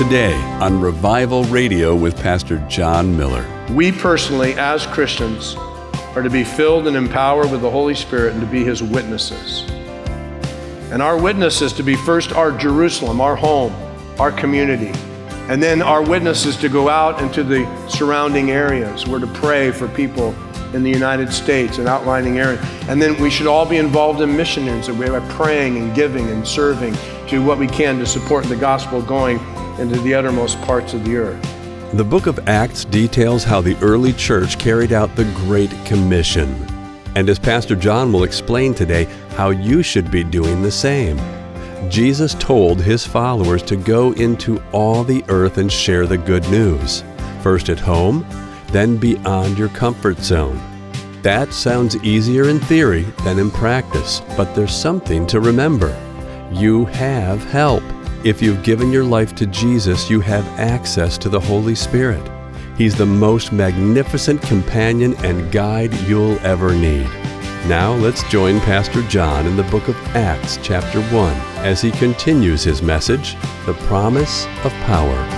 today on Revival Radio with Pastor John Miller. We personally, as Christians, are to be filled and empowered with the Holy Spirit and to be His witnesses. And our witness is to be first our Jerusalem, our home, our community. And then our witness is to go out into the surrounding areas. We're to pray for people in the United States and outlying areas. And then we should all be involved in missions, and we're praying and giving and serving to what we can to support the gospel going into the uttermost parts of the earth. The book of Acts details how the early church carried out the Great Commission. And as Pastor John will explain today, how you should be doing the same. Jesus told His followers to go into all the earth and share the good news. First at home, then beyond your comfort zone. That sounds easier in theory than in practice, but there's something to remember. You have help. If you've given your life to Jesus, you have access to the Holy Spirit. He's the most magnificent companion and guide you'll ever need. Now let's join Pastor John in the book of Acts chapter 1 as he continues his message, The Promise of Power.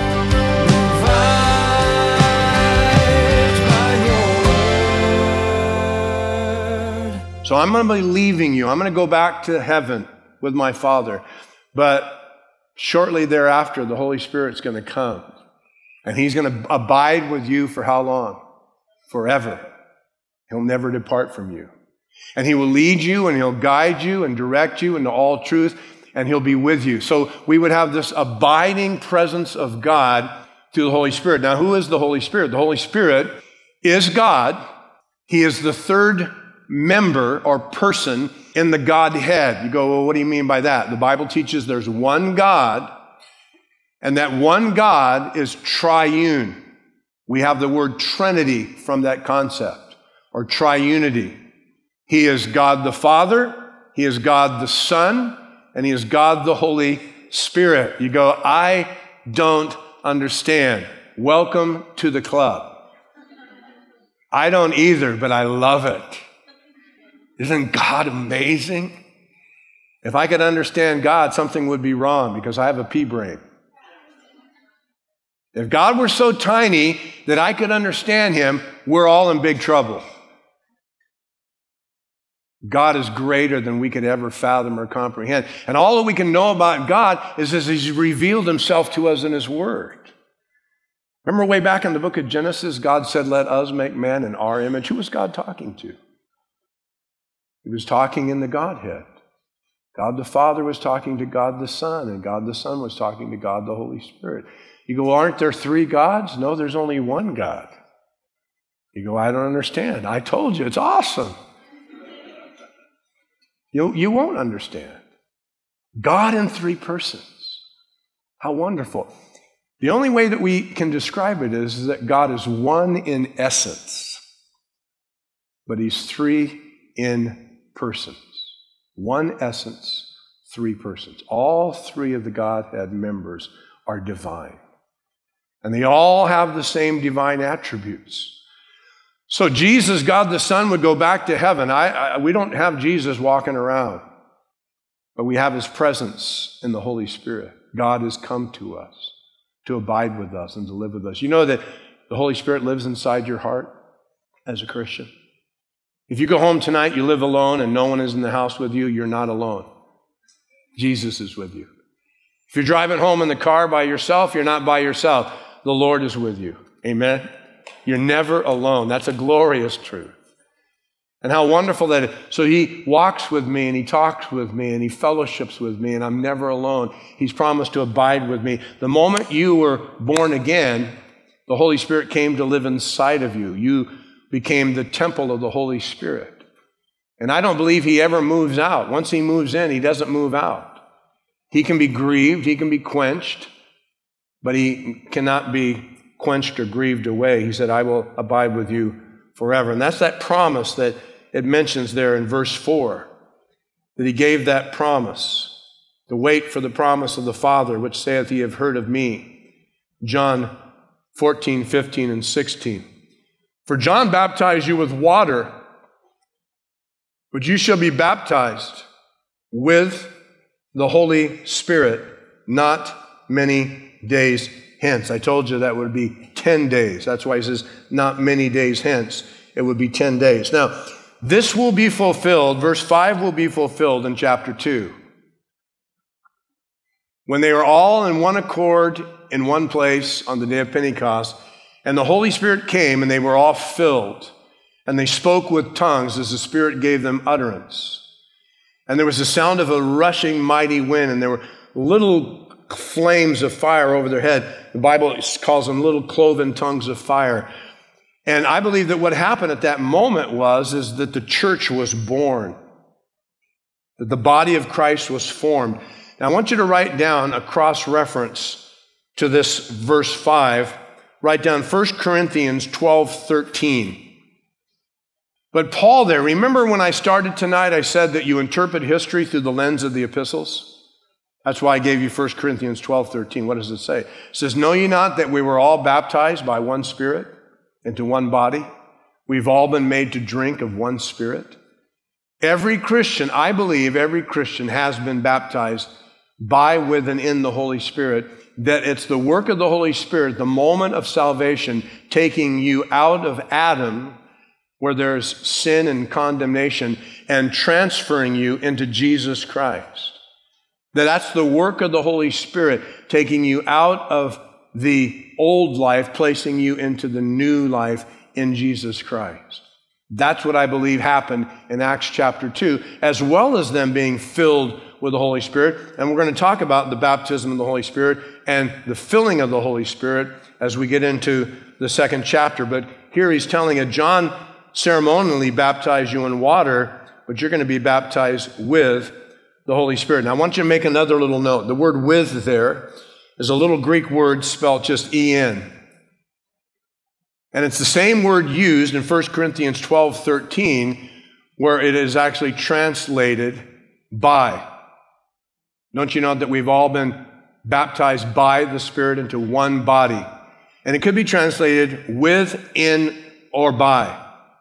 So I'm going to be leaving you. I'm going to go back to heaven with my Father. But shortly thereafter, the Holy Spirit's going to come. And He's going to abide with you for how long? Forever. He'll never depart from you. And He will lead you and He'll guide you and direct you into all truth. And He'll be with you. So we would have this abiding presence of God through the Holy Spirit. Now, who is the Holy Spirit? The Holy Spirit is God. He is the third member or person in the Godhead. You go, well, what do you mean by that? The Bible teaches there's one God, and that one God is triune. We have the word Trinity from that concept, or triunity. He is God the Father, He is God the Son, and He is God the Holy Spirit. You go, I don't understand. Welcome to the club. I don't either, but I love it. Isn't God amazing? If I could understand God, something would be wrong because I have a pea brain. If God were so tiny that I could understand Him, we're all in big trouble. God is greater than we could ever fathom or comprehend. And all that we can know about God is as He's revealed Himself to us in His Word. Remember way back in the book of Genesis, God said, let us make man in our image. Who was God talking to? He was talking in the Godhead. God the Father was talking to God the Son, and God the Son was talking to God the Holy Spirit. You go, well, aren't there three gods? No, there's only one God. You go, I don't understand. I told you, it's awesome. You won't understand. God in three persons. How wonderful. The only way that we can describe it is that God is one in essence, but He's three in persons. One essence, three persons. All three of the Godhead members are divine. And they all have the same divine attributes. So Jesus, God the Son, would go back to heaven. We don't have Jesus walking around, but we have His presence in the Holy Spirit. God has come to us to abide with us and to live with us. You know that the Holy Spirit lives inside your heart as a Christian? If you go home tonight, you live alone, and no one is in the house with you, you're not alone. Jesus is with you. If you're driving home in the car by yourself, you're not by yourself. The Lord is with you. Amen? You're never alone. That's a glorious truth. And how wonderful that is. So He walks with me, and He talks with me, and He fellowships with me, and I'm never alone. He's promised to abide with me. The moment you were born again, the Holy Spirit came to live inside of you. You became the temple of the Holy Spirit. And I don't believe He ever moves out. Once He moves in, He doesn't move out. He can be grieved, He can be quenched, but He cannot be quenched or grieved away. He said, I will abide with you forever. And that's that promise that it mentions there in verse 4, that He gave that promise, to wait for the promise of the Father, which saith, Ye have heard of me. John 14, 15, and 16. For John baptized you with water, but you shall be baptized with the Holy Spirit not many days hence. I told you that would be 10 days. That's why he says, not many days hence. It would be 10 days. Now, this will be fulfilled, verse 5 will be fulfilled in chapter 2. When they were all in one accord in one place on the day of Pentecost, and the Holy Spirit came, and they were all filled, and they spoke with tongues as the Spirit gave them utterance. And there was the sound of a rushing mighty wind, and there were little flames of fire over their head. The Bible calls them little cloven tongues of fire. And I believe that what happened at that moment is that the church was born, that the body of Christ was formed. Now, I want you to write down a cross-reference to this verse 5. Write down 1 Corinthians 12:13. But Paul there, remember when I started tonight, I said that you interpret history through the lens of the epistles? That's why I gave you 1 Corinthians 12:13. What does it say? It says, know ye not that we were all baptized by one Spirit into one body? We've all been made to drink of one Spirit. Every Christian, I believe every Christian has been baptized by, with, and in the Holy Spirit, that it's the work of the Holy Spirit, the moment of salvation, taking you out of Adam, where there's sin and condemnation, and transferring you into Jesus Christ. That's the work of the Holy Spirit, taking you out of the old life, placing you into the new life in Jesus Christ. That's what I believe happened in Acts chapter 2, as well as them being filled with the Holy Spirit. And we're going to talk about the baptism of the Holy Spirit and the filling of the Holy Spirit as we get into the second chapter. But here he's telling it, John ceremonially baptized you in water, but you're going to be baptized with the Holy Spirit. Now, I want you to make another little note. The word with there is a little Greek word spelled just E-N. And it's the same word used in 1 Corinthians 12:13, where it is actually translated by. Don't you know that we've all been baptized by the Spirit into one body? And it could be translated with, in, or by.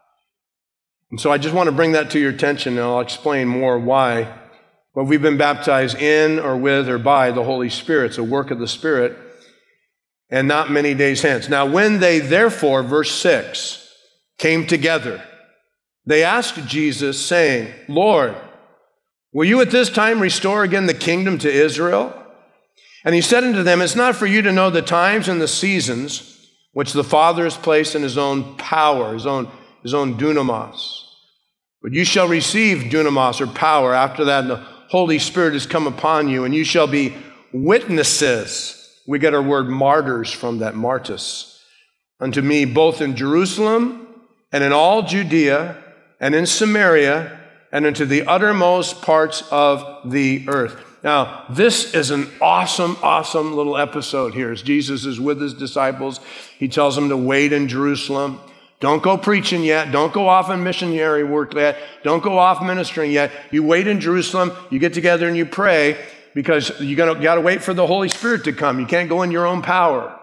And so I just want to bring that to your attention, and I'll explain more why. But we've been baptized in, or with, or by the Holy Spirit. It's a work of the Spirit, and not many days hence. Now, when they therefore, verse 6, came together, they asked Jesus, saying, Lord, will you at this time restore again the kingdom to Israel? And he said unto them, it's not for you to know the times and the seasons which the Father has placed in his own power, his own dunamis. But you shall receive dunamis, or power. After that, the Holy Spirit has come upon you, and you shall be witnesses. We get our word martyrs from that, martus. Unto me, both in Jerusalem and in all Judea and in Samaria and into the uttermost parts of the earth. Now, this is an awesome, awesome little episode here. As Jesus is with his disciples, he tells them to wait in Jerusalem. Don't go preaching yet. Don't go off on missionary work yet. Don't go off ministering yet. You wait in Jerusalem. You get together and you pray, because you got to wait for the Holy Spirit to come. You can't go in your own power.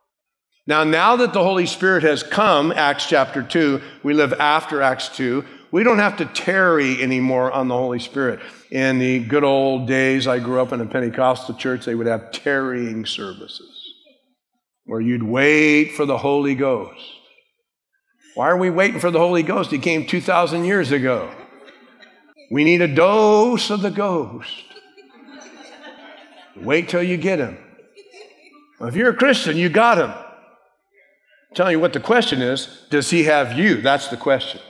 Now that the Holy Spirit has come, Acts chapter 2, we live after Acts 2, we don't have to tarry anymore on the Holy Spirit. In the good old days, I grew up in a Pentecostal church, they would have tarrying services where you'd wait for the Holy Ghost. Why are we waiting for the Holy Ghost? He came 2,000 years ago. We need a dose of the Ghost. Wait till you get him. Well, if you're a Christian, you got him. I'm telling you what the question is, does he have you? That's the question.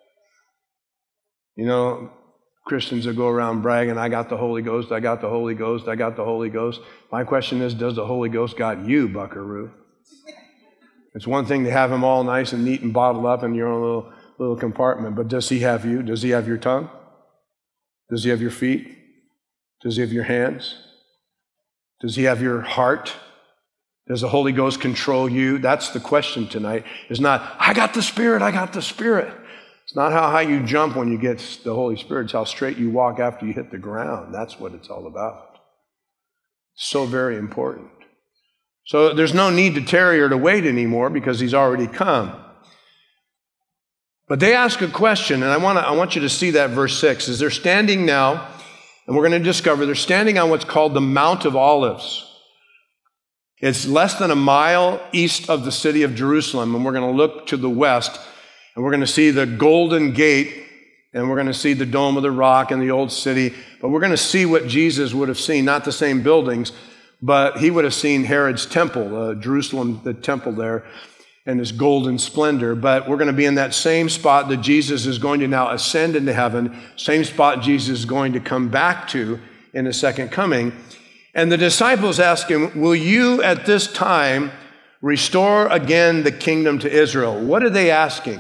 You know, Christians that go around bragging, I got the Holy Ghost, I got the Holy Ghost, I got the Holy Ghost. My question is, does the Holy Ghost got you, buckaroo? It's one thing to have him all nice and neat and bottled up in your own little compartment, but does he have you? Does he have your tongue? Does he have your feet? Does he have your hands? Does he have your heart? Does the Holy Ghost control you? That's the question tonight. It's not, I got the Spirit, I got the Spirit. It's not how high you jump when you get the Holy Spirit. It's how straight you walk after you hit the ground. That's what it's all about. So very important. So there's no need to tarry or to wait anymore because he's already come. But they ask a question, and I want you to see that verse 6. Is they're standing now, and we're going to discover they're standing on what's called the Mount of Olives. It's less than a mile east of the city of Jerusalem, and we're going to look to the west, and we're going to see the Golden Gate, and we're going to see the Dome of the Rock and the Old City, but we're going to see what Jesus would have seen, not the same buildings, but he would have seen Herod's temple, Jerusalem, the temple there, and his golden splendor. But we're going to be in that same spot that Jesus is going to now ascend into heaven, same spot Jesus is going to come back to in his second coming. And the disciples ask him, will you at this time restore again the kingdom to Israel? What are they asking?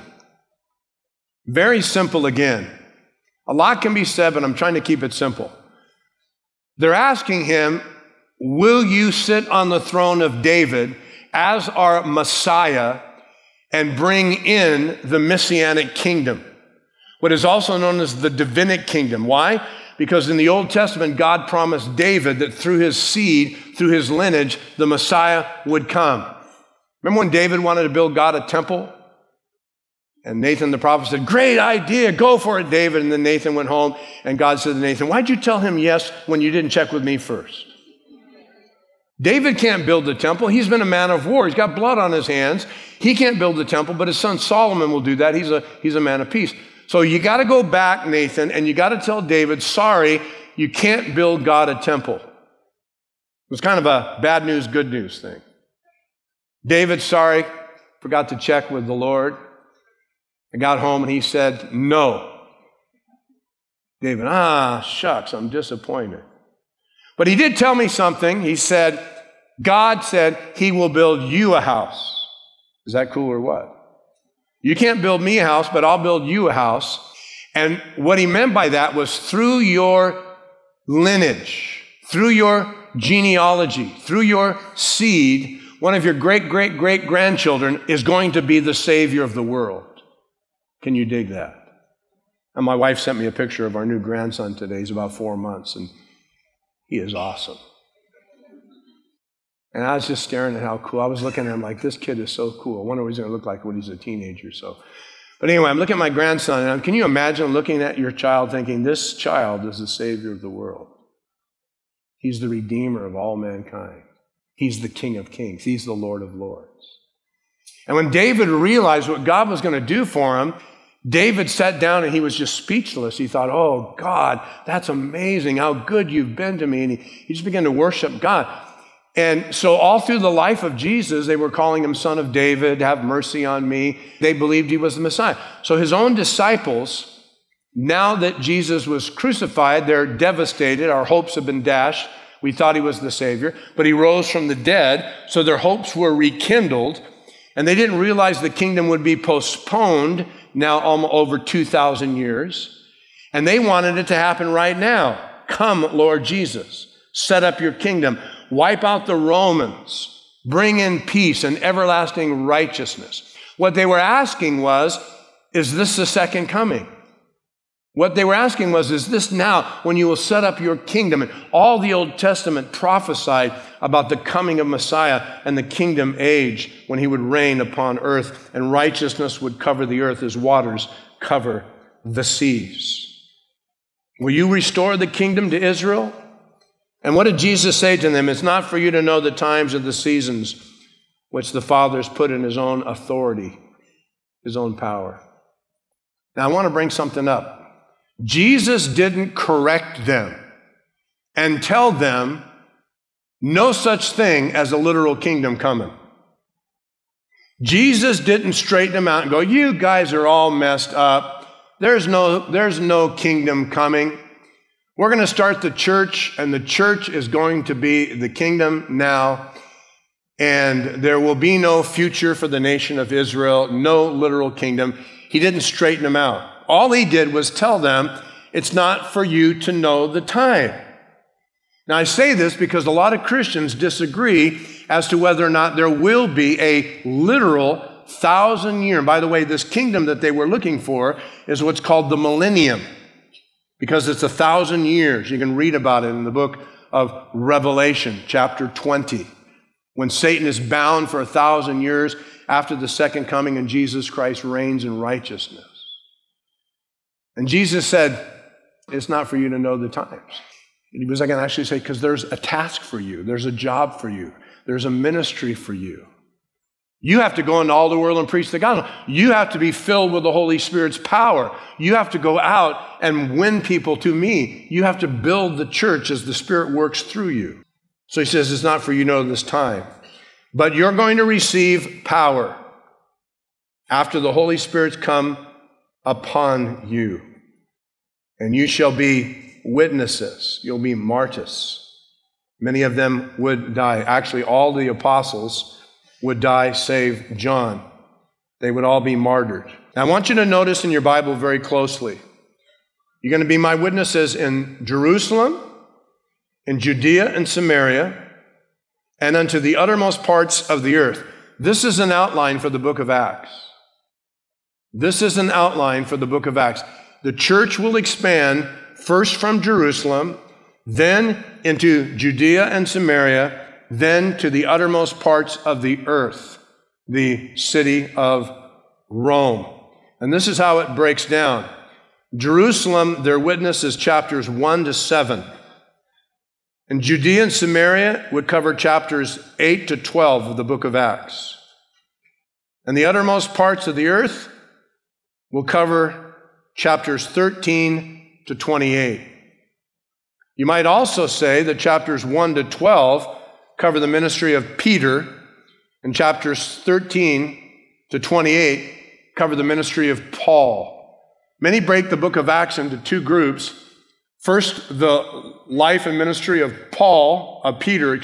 Very simple again. A lot can be said, but I'm trying to keep it simple. They're asking him, will you sit on the throne of David as our Messiah and bring in the Messianic kingdom? What is also known as the Davidic kingdom. Why? Because in the Old Testament, God promised David that through his seed, through his lineage, the Messiah would come. Remember when David wanted to build God a temple? And Nathan the prophet said, great idea, go for it, David. And then Nathan went home, and God said to Nathan, why'd you tell him yes when you didn't check with me first? David can't build the temple. He's been a man of war. He's got blood on his hands. He can't build the temple, but his son Solomon will do that. He's a man of peace. So you got to go back, Nathan, and you got to tell David, sorry, you can't build God a temple. It was kind of a bad news, good news thing. David, sorry, forgot to check with the Lord. I got home and he said, no. David, shucks, I'm disappointed. But he did tell me something. He said, God said he will build you a house. Is that cool or what? You can't build me a house, but I'll build you a house. And what he meant by that was through your lineage, through your genealogy, through your seed, one of your great-great-great-grandchildren is going to be the Savior of the world. Can you dig that? And my wife sent me a picture of our new grandson today. He's about 4 months, and he is awesome. And I was just staring at how cool. I was looking at him like, this kid is so cool. I wonder what he's going to look like when he's a teenager. But anyway, I'm looking at my grandson, and can you imagine looking at your child thinking, this child is the Savior of the world. He's the Redeemer of all mankind. He's the King of Kings. He's the Lord of Lords. And when David realized what God was going to do for him, David sat down and he was just speechless. He thought, oh, God, that's amazing how good you've been to me. And he just began to worship God. And so all through the life of Jesus, they were calling him Son of David, have mercy on me. They believed he was the Messiah. So his own disciples, now that Jesus was crucified, they're devastated. Our hopes have been dashed. We thought he was the Savior, but he rose from the dead. So their hopes were rekindled. And they didn't realize the kingdom would be postponed now almost over 2,000 years. And they wanted it to happen right now. Come, Lord Jesus, set up your kingdom. Wipe out the Romans. Bring in peace and everlasting righteousness. What they were asking was, is this the second coming? What they were asking was, is this now when you will set up your kingdom? And all the Old Testament prophesied about the coming of Messiah and the kingdom age when he would reign upon earth and righteousness would cover the earth as waters cover the seas. Will you restore the kingdom to Israel? And what did Jesus say to them? It's not for you to know the times or the seasons which the Father has put in his own authority, his own power. Now, I want to bring something up. Jesus didn't correct them and tell them no such thing as a literal kingdom coming. Jesus didn't straighten them out and go, you guys are all messed up. There's no kingdom coming. We're going to start the church, and the church is going to be the kingdom now, and there will be no future for the nation of Israel, no literal kingdom. He didn't straighten them out. All he did was tell them, it's not for you to know the time. Now, I say this because a lot of Christians disagree as to whether or not there will be a literal 1,000-year. And by the way, this kingdom that they were looking for is what's called the millennium, because it's 1,000 years. You can read about it in the book of Revelation, chapter 20, when Satan is bound for 1,000 years after the second coming and Jesus Christ reigns in righteousness. And Jesus said, it's not for you to know the times. And he was going to actually say, because there's a task for you. There's a job for you. There's a ministry for you. You have to go into all the world and preach the gospel. You have to be filled with the Holy Spirit's power. You have to go out and win people to me. You have to build the church as the Spirit works through you. So he says, it's not for you to know this time. But you're going to receive power after the Holy Spirit's come upon you. And you shall be witnesses. You'll be martyrs. Many of them would die. Actually, all the apostles would die save John. They would all be martyred. Now, I want you to notice in your Bible very closely. You're going to be my witnesses in Jerusalem, in Judea and Samaria, and unto the uttermost parts of the earth. This is an outline for the book of Acts. This is an outline for the book of Acts. The church will expand first from Jerusalem, then into Judea and Samaria, then to the uttermost parts of the earth, the city of Rome. And this is how it breaks down. Jerusalem, their witness is chapters 1 to 7. And Judea and Samaria would cover chapters 8 to 12 of the book of Acts. And the uttermost parts of the earth will cover chapters 13 to 28. You might also say that chapters 1 to 12 cover the ministry of Peter, and chapters 13 to 28 cover the ministry of Paul. Many break the book of Acts into two groups. First, the life and ministry of Peter,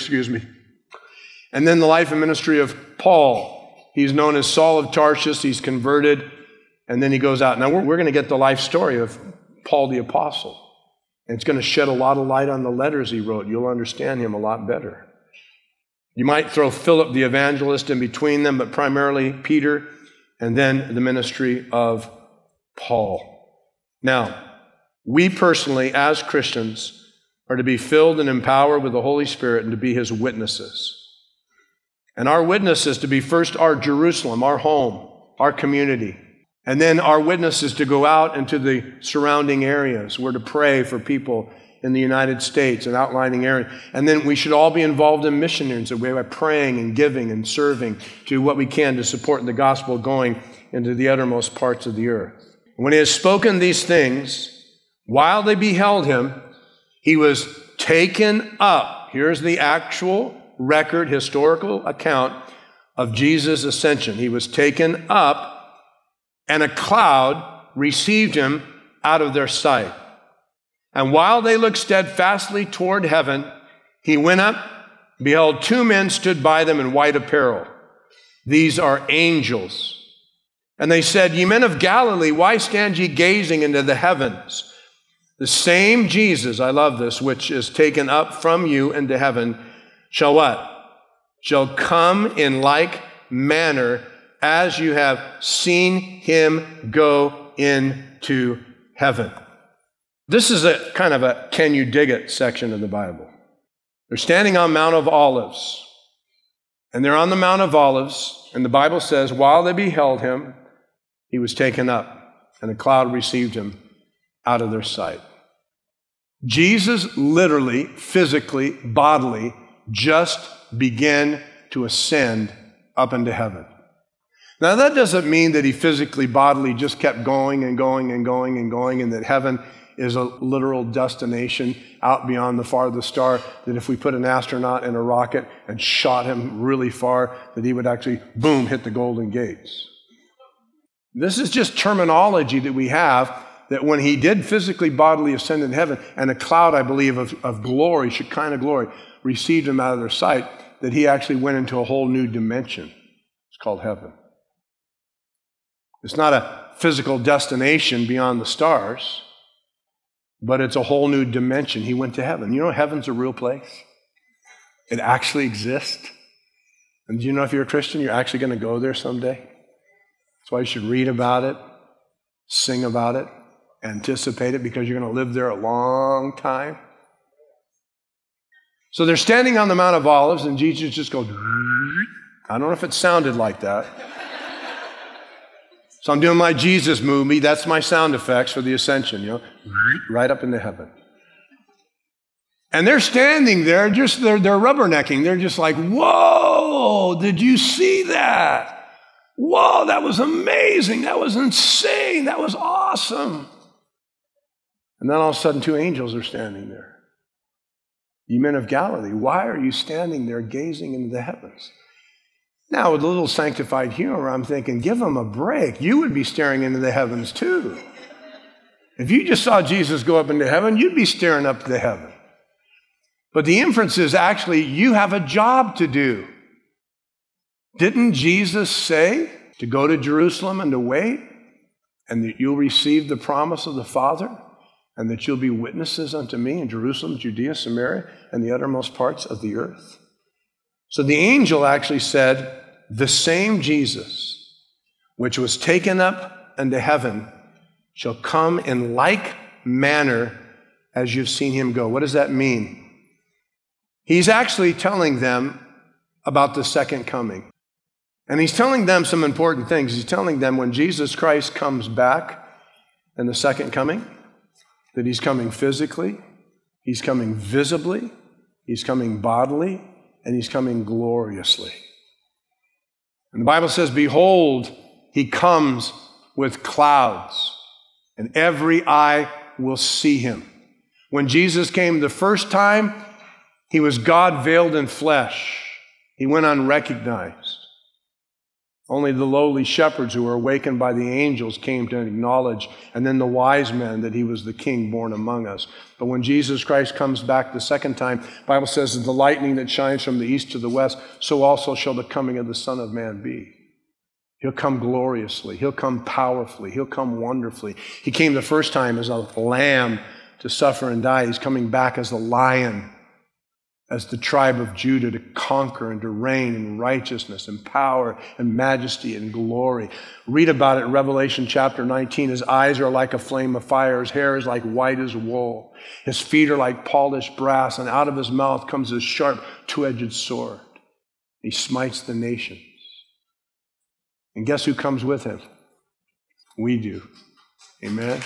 and then the life and ministry of Paul. He's known as Saul of Tarsus. He's converted, and then he goes out. Now, we're going to get the life story of Paul the Apostle, and it's going to shed a lot of light on the letters he wrote. You'll understand him a lot better. You might throw Philip the evangelist in between them, but primarily Peter, and then the ministry of Paul. Now, we personally, as Christians, are to be filled and empowered with the Holy Spirit and to be his witnesses. And our witness is to be first our Jerusalem, our home, our community. And then our witness is to go out into the surrounding areas. We're to pray for people in the United States and outlining areas. And then we should all be involved in missionaries by praying and giving and serving to what we can to support the gospel going into the uttermost parts of the earth. And when he has spoken these things, while they beheld him, he was taken up. Here's the actual record, historical account of Jesus' ascension. He was taken up, and a cloud received him out of their sight. And while they looked steadfastly toward heaven, he went up, beheld two men stood by them in white apparel. These are angels. And they said, Ye men of Galilee, why stand ye gazing into the heavens? The same Jesus, I love this, which is taken up from you into heaven, shall what? Shall come in like manner as you have seen him go into heaven. This is a kind of a can you dig it section of the Bible. They're standing on Mount of Olives. And they're on the Mount of Olives, and the Bible says, while they beheld him, he was taken up, and a cloud received him out of their sight. Jesus literally, physically, bodily, just began to ascend up into heaven. Now, that doesn't mean that he physically, bodily just kept going and going and going and going, and that heaven is a literal destination out beyond the farthest star, that if we put an astronaut in a rocket and shot him really far, that he would actually, boom, hit the Golden Gates. This is just terminology that we have, that when he did physically, bodily ascend in heaven, and a cloud, I believe, of glory, Shekinah glory, received him out of their sight, that he actually went into a whole new dimension. It's called heaven. It's not a physical destination beyond the stars, but it's a whole new dimension. He went to heaven. You know, heaven's a real place. It actually exists. And do you know, if you're a Christian, you're actually going to go there someday? That's why you should read about it, sing about it, anticipate it, because you're going to live there a long time. So they're standing on the Mount of Olives, and Jesus just goes, I don't know if it sounded like that. So I'm doing my Jesus movie. That's my sound effects for the ascension, right up into heaven. And they're standing there, they're rubbernecking. They're just like, whoa, did you see that? Whoa, that was amazing. That was insane. That was awesome. And then all of a sudden, two angels are standing there. You men of Galilee, why are you standing there gazing into the heavens? Now, with a little sanctified humor, I'm thinking, give them a break. You would be staring into the heavens too. If you just saw Jesus go up into heaven, you'd be staring up to the heaven. But the inference is actually, you have a job to do. Didn't Jesus say to go to Jerusalem and to wait, and that you'll receive the promise of the Father, and that you'll be witnesses unto me in Jerusalem, Judea, Samaria, and the uttermost parts of the earth? So the angel actually said, the same Jesus, which was taken up into heaven, shall come in like manner as you've seen him go. What does that mean? He's actually telling them about the second coming. And he's telling them some important things. He's telling them when Jesus Christ comes back in the second coming, that he's coming physically, he's coming visibly, he's coming bodily, and he's coming gloriously. And the Bible says, behold, he comes with clouds, and every eye will see him. When Jesus came the first time, he was God veiled in flesh. He went unrecognized. Only the lowly shepherds who were awakened by the angels came to acknowledge, and then the wise men, that he was the king born among us. But when Jesus Christ comes back the second time, the Bible says, as the lightning that shines from the east to the west, so also shall the coming of the Son of Man be. He'll come gloriously. He'll come powerfully. He'll come wonderfully. He came the first time as a lamb to suffer and die. He's coming back as a lion, as the tribe of Judah, to conquer and to reign in righteousness and power and majesty and glory. Read about it in Revelation chapter 19. His eyes are like a flame of fire. His hair is like white as wool. His feet are like polished brass, and out of his mouth comes a sharp two-edged sword. He smites the nations. And guess who comes with him? We do. Amen.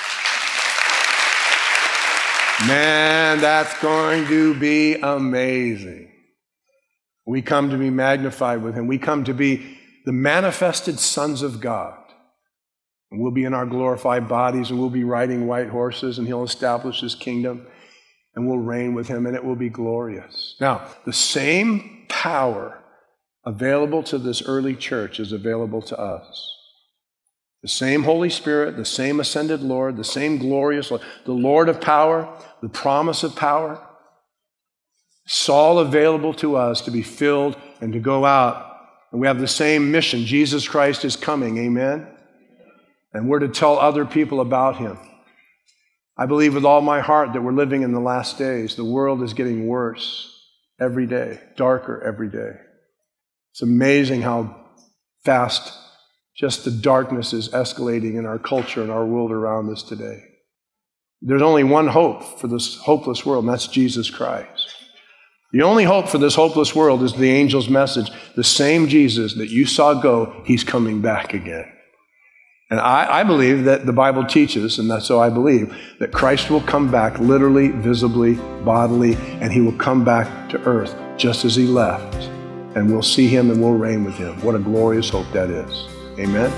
Man, that's going to be amazing. We come to be magnified with him. We come to be the manifested sons of God. And we'll be in our glorified bodies, and we'll be riding white horses, and he'll establish his kingdom, and we'll reign with him, and it will be glorious. Now, the same power available to this early church is available to us. The same Holy Spirit, the same ascended Lord, the same glorious Lord, the Lord of power, the promise of power. It's all available to us to be filled and to go out. And we have the same mission. Jesus Christ is coming, amen? And we're to tell other people about him. I believe with all my heart that we're living in the last days. The world is getting worse every day, darker every day. It's amazing how fast just the darkness is escalating in our culture and our world around us today. There's only one hope for this hopeless world, and that's Jesus Christ. The only hope for this hopeless world is the angel's message. The same Jesus that you saw go, he's coming back again. And I believe that the Bible teaches, and that's so I believe, that Christ will come back literally, visibly, bodily, and he will come back to earth just as he left. And we'll see him and we'll reign with him. What a glorious hope that is. Amen.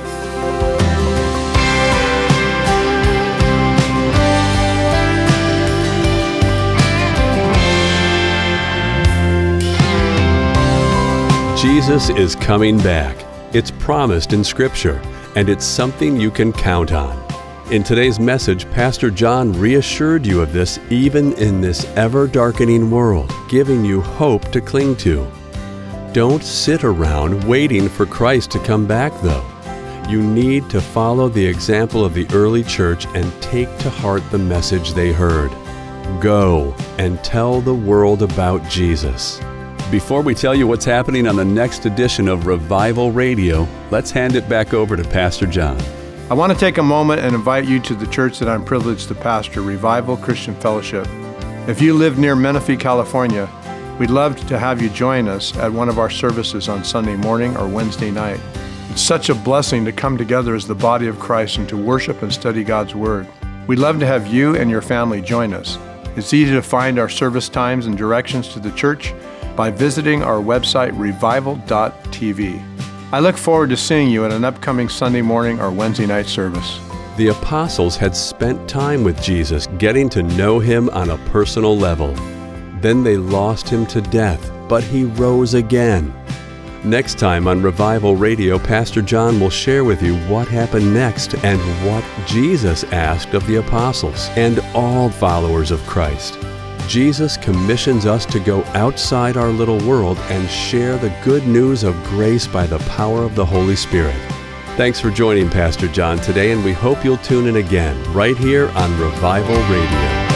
Jesus is coming back. It's promised in Scripture, and it's something you can count on. In today's message, Pastor John reassured you of this even in this ever-darkening world, giving you hope to cling to. Don't sit around waiting for Christ to come back, though. You need to follow the example of the early church and take to heart the message they heard. Go and tell the world about Jesus. Before we tell you what's happening on the next edition of Revival Radio, let's hand it back over to Pastor John. I want to take a moment and invite you to the church that I'm privileged to pastor, Revival Christian Fellowship. If you live near Menifee, California, we'd love to have you join us at one of our services on Sunday morning or Wednesday night. It's such a blessing to come together as the body of Christ and to worship and study God's Word. We'd love to have you and your family join us. It's easy to find our service times and directions to the church by visiting our website, revival.tv. I look forward to seeing you at an upcoming Sunday morning or Wednesday night service. The apostles had spent time with Jesus, getting to know him on a personal level. Then they lost him to death, but he rose again. Next time on Revival Radio, Pastor John will share with you what happened next and what Jesus asked of the apostles and all followers of Christ. Jesus commissions us to go outside our little world and share the good news of grace by the power of the Holy Spirit. Thanks for joining Pastor John today, and we hope you'll tune in again right here on Revival Radio.